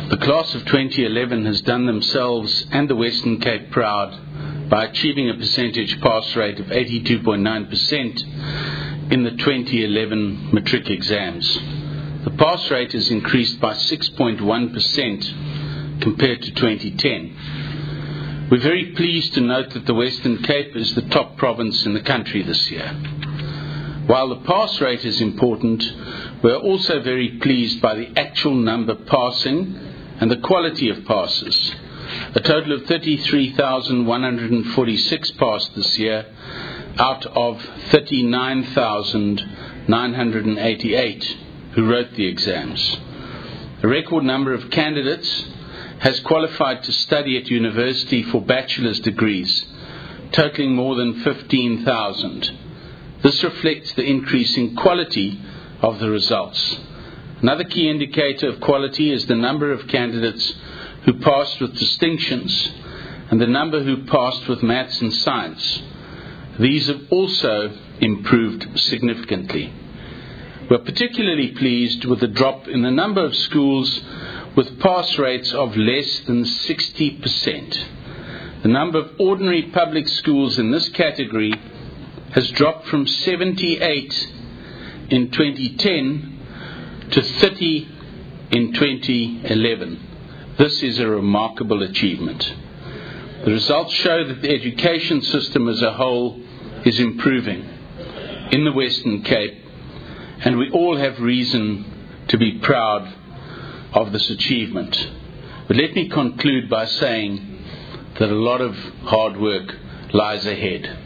The class of 2011 has done themselves and the Western Cape proud by achieving a percentage pass rate of 82.9% in the 2011 matric exams. The pass rate has increased by 6.1% compared to 2010. We're very pleased to note that the Western Cape is the top province in the country this year. While the pass rate is important, we are also very pleased by the actual number passing and the quality of passes. A total of 33,146 passed this year out of 39,988 who wrote the exams. A record number of candidates has qualified to study at university for bachelor's degrees, totaling more than 15,000. This reflects the increasing quality of the results. Another key indicator of quality is the number of candidates who passed with distinctions and the number who passed with maths and science. These have also improved significantly. We're particularly pleased with the drop in the number of schools with pass rates of less than 60%. The number of ordinary public schools in this category has dropped from 78 in 2010 to 30 in 2011. This is a remarkable achievement. The results show that the education system as a whole is improving in the Western Cape, and we all have reason to be proud of this achievement. But let me conclude by saying that a lot of hard work lies ahead.